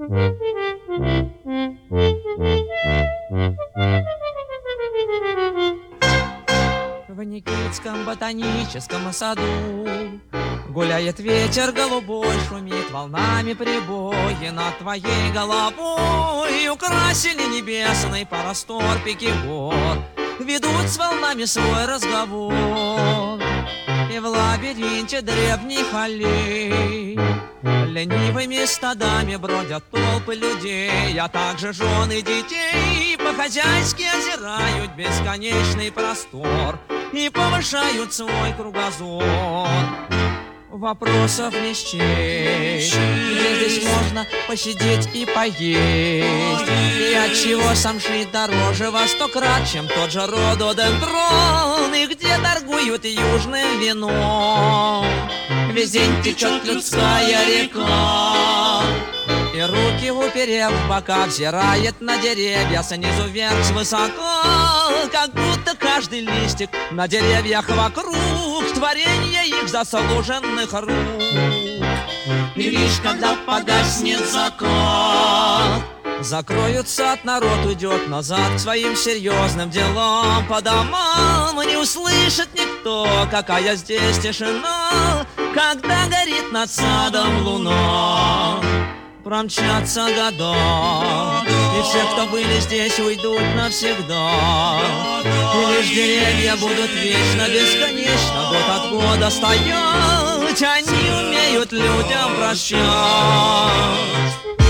В Никитском ботаническом саду гуляет ветер голубой, шумит волнами прибой, и над твоей головой украсили небесный простор пики гор, ведут с волнами свой разговор. И в лабиринте древних аллей ленивыми стадами бродят толпы людей, а также жены детей по-хозяйски озирают бесконечный простор и повышают свой кругозор. Вопросов не счесть, где здесь можно посидеть и поесть, и отчего самшит дороже во 100 крат, чем тот же рододендрон, и где торгуют южным вином. Весь день течет людская река, и руки уперев в бока взирает на деревья снизу вверх свысока, как будто каждый листик на деревьях вокруг творение их заслуженных рук. И лишь когда погаснет закат, закроют сад, народ уйдет назад к своим серьезным делам по домам, и не услышит никто, какая здесь тишина, когда горит над садом луна. Промчатся года, и все, кто были здесь, уйдут навсегда, и лишь деревья будут вечно, бесконечно, год от года стоять. Они умеют людям прощать.